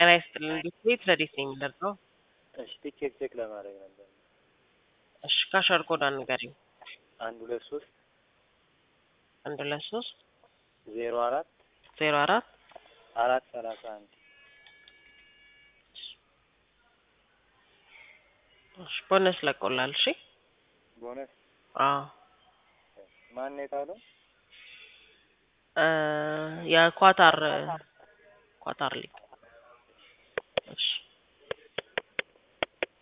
ጤና ይስጥልኝ እንዴት ረዲት ነኝ የምደርሰው? እሺ ቲኬት ቼክ ለማድረግ ነበር። እሺ ካሸር ኮድ ንገሪኝ። 123 123 04 04 431 እሺ ቦነስ ለቆላል። እሺ ቦነስ አዎ ማን ነው የጣለው? የኳታር ሊግ። እሺ